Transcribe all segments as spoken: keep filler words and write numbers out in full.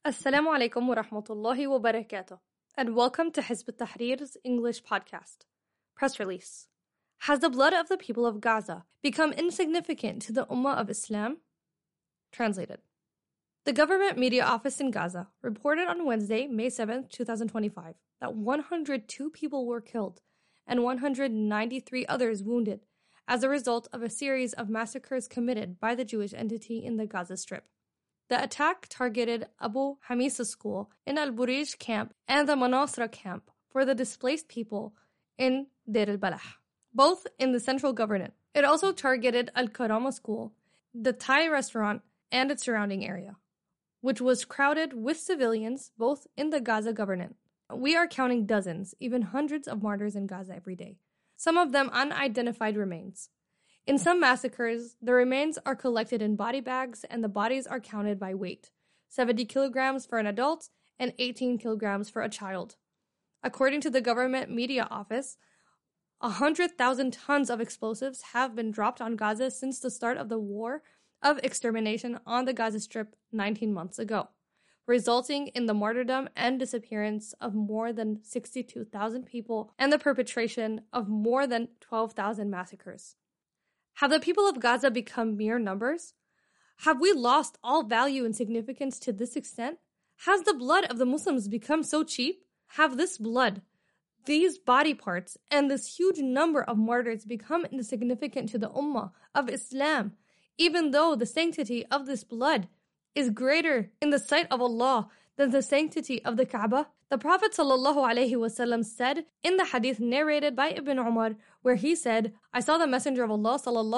Assalamu alaikum wa rahmatullahi wa barakatuh, and welcome to Hizb ut-Tahrir's English podcast. Press release. Has the blood of the people of Gaza become insignificant to the Ummah of Islam? Translated. The government media office in Gaza reported on Wednesday, May seventh, twenty twenty-five, that one hundred two people were killed and one hundred ninety-three others wounded as a result of a series of massacres committed by the Jewish entity in the Gaza Strip. The attack targeted Abu Hamisa school in Al-Burij camp and the Manasra camp for the displaced people in Deir al-Balah, both in the central government. It also targeted Al-Karama school, the Thai restaurant, and its surrounding area, which was crowded with civilians both in the Gaza government. We are counting dozens, even hundreds of martyrs in Gaza every day, some of them unidentified remains. In some massacres, the remains are collected in body bags and the bodies are counted by weight, seventy kilograms for an adult and eighteen kilograms for a child. According to the government media office, one hundred thousand tons of explosives have been dropped on Gaza since the start of the war of extermination on the Gaza Strip nineteen months ago, resulting in the martyrdom and disappearance of more than sixty-two thousand people and the perpetration of more than twelve thousand massacres. Have the people of Gaza become mere numbers? Have we lost all value and significance to this extent? Has the blood of the Muslims become so cheap? Have this blood, these body parts, and this huge number of martyrs become insignificant to the Ummah of Islam, even though the sanctity of this blood is greater in the sight of Allah than the sanctity of the Kaaba? The Prophet ﷺ said in the hadith narrated by Ibn Umar, where he said, I saw the Messenger of Allah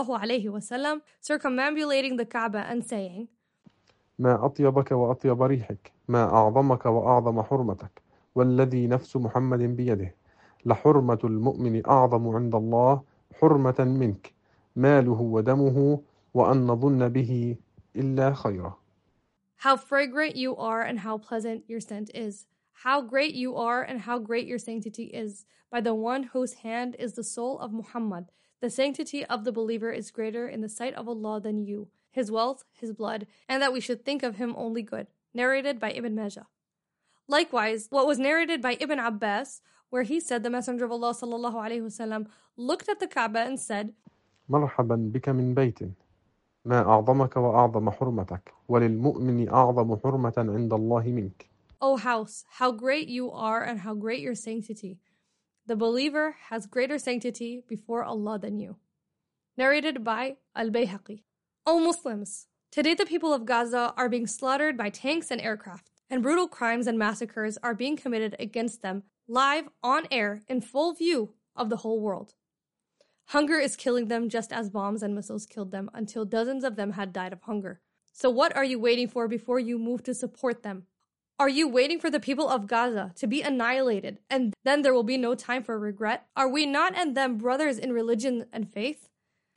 ﷺ circumambulating the Kaaba and saying, ما أطيبك وأطيب ريحك ما أعظمك وأعظم حرمتك والذي نفس محمد بيده لحرمة المؤمن أعظم عند الله حرمة منك ماله ودمه وأن نظن به إلا خيرا. How fragrant you are and how pleasant your scent is. How great you are and how great your sanctity is. By the one whose hand is the soul of Muhammad, the sanctity of the believer is greater in the sight of Allah than you, his wealth, his blood, and that we should think of him only good. Narrated by Ibn Majah. Likewise, what was narrated by Ibn Abbas, where he said the Messenger of Allah sallallahu alaihi wasallam looked at the Kaaba and said, مرحبا بك من بيت ما أعظمك وأعظم حرمتك وللمؤمن أعظم حرمة عند الله منك. O house, how great you are and how great your sanctity. The believer has greater sanctity before Allah than you. Narrated by Al-Bayhaqi. O Muslims, today the people of Gaza are being slaughtered by tanks and aircraft, and brutal crimes and massacres are being committed against them live on air in full view of the whole world. Hunger is killing them just as bombs and missiles killed them until dozens of them had died of hunger. So what are you waiting for before you move to support them? Are you waiting for the people of Gaza to be annihilated and then there will be no time for regret? Are we not and them brothers in religion and faith?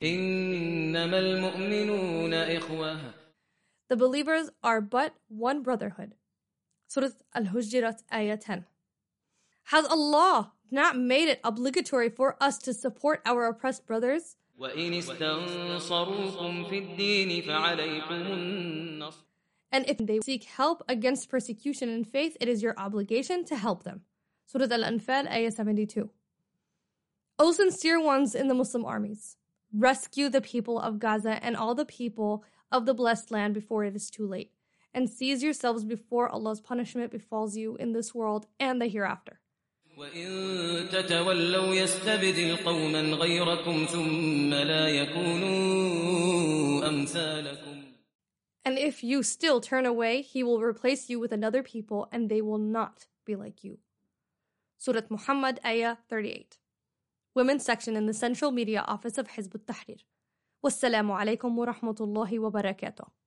إنما المؤمنون إخوة. The believers are but one brotherhood. Surah Al-Hujurat, Ayah ten. Has Allah not made it obligatory for us to support our oppressed brothers? وإن استنصروكم في الدين فعليكم النصر. And if they seek help against persecution in faith, it is your obligation to help them. Surah Al-Anfal, Ayah seventy-two. O sincere ones in the Muslim armies, rescue the people of Gaza and all the people of the blessed land before it is too late, and seize yourselves before Allah's punishment befalls you in this world and the hereafter. وإن تتولوا يستبدل قوما غيركم ثم لا يكونوا أمثالكم. And if you still turn away, he will replace you with another people, and they will not be like you. Surah Muhammad, Ayah thirty-eight. Women's section in the Central Media Office of Hizb ut-Tahrir. Wassalamu alaikum wa rahmatullahi wa barakatuh.